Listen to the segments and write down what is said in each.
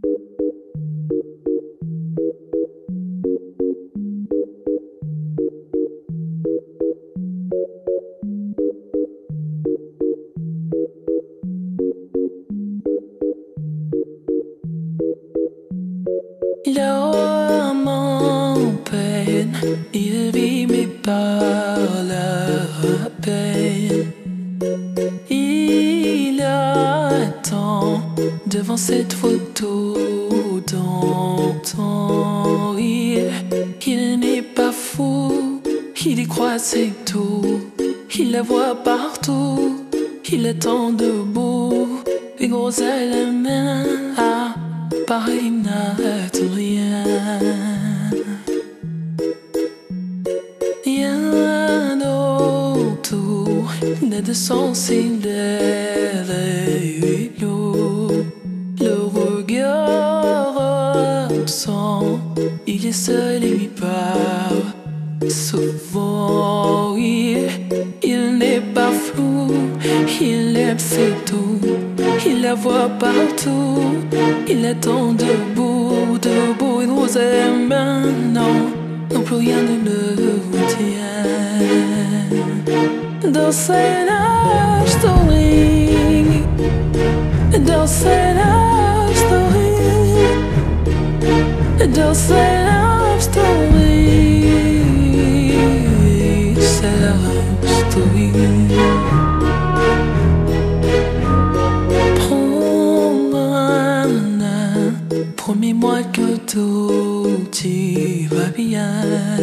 L'homme en peine, il vit mais par la peine. Il attend devant cette photo d'antan. Il n'est pas fou, il y croit c'est tout. Il la voit partout, il attend debout. Les gros éléments, pareil n'attend rien. Rien autour n'est de sens, il est lourd. Le regard absent, il est seul et lui parle souvent. Il n'est pas flou, il aime c'est tout. Il la voit partout, il attend debout, debout. Il nous aime maintenant, non plus rien ne le tient. Dans cette love story, dans cette love story, dans cette love story, c'est la love story. Promets-moi que tout ira bien.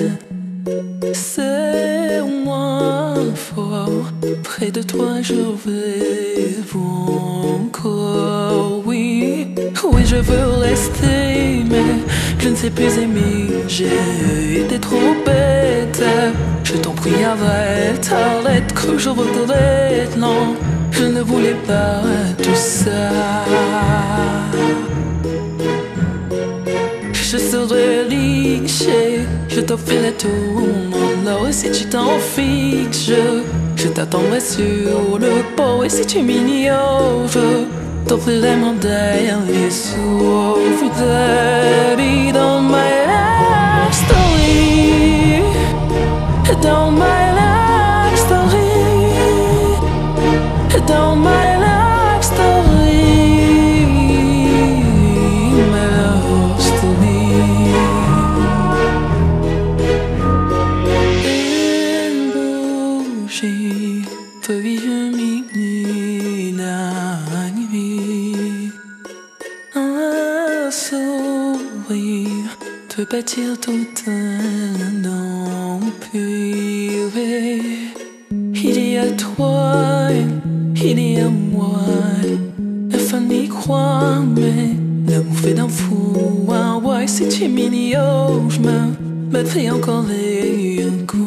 C'est moins fort, près de toi je rêve encore. Oui, oui je veux rester, mais je ne sais plus aimer. J'ai été trop bête. Je t'en prie arrête, arrête que je regrette. Non, je ne voulais pas tout ça. Je serai riche, je t'offrirai tout mon or. Et si tu t'en fiches, je t'attendrai sur le port. Et si tu m'ignores, je t'offrirai mon dernier souffle. Daddy, dans my love story, dans my love story, dans my love story. Peut illuminer la nuit. Un sourire peut bâtir tout un empire. Il y a toi, il y a moi. La fin n'y croit, mais l'amour fait d'un fou un roi. Et si tu m'ignores, je me battrai encore et encore.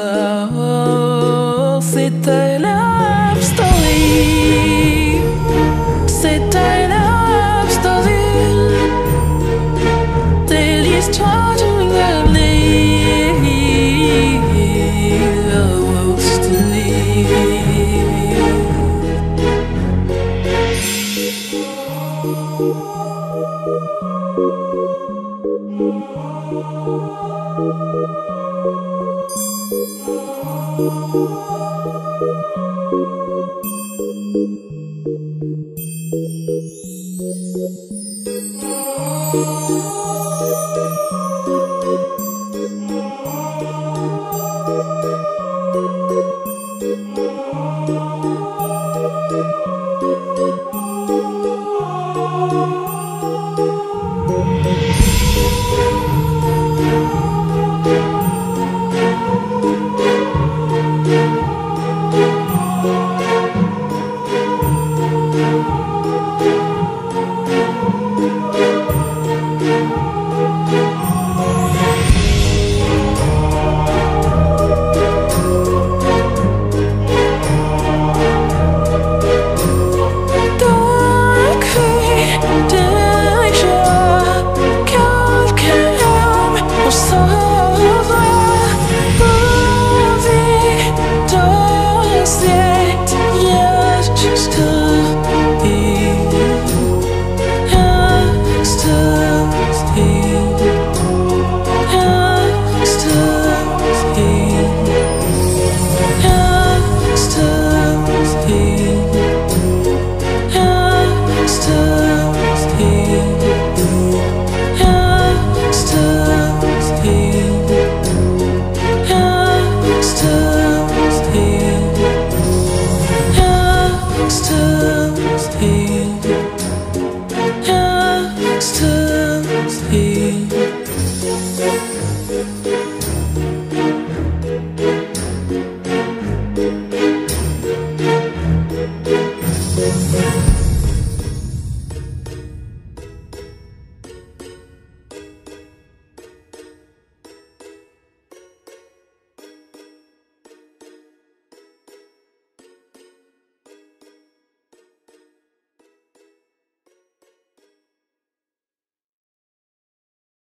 C'est ta love story, c'est ta love story, c'est l'histoire d'une love story.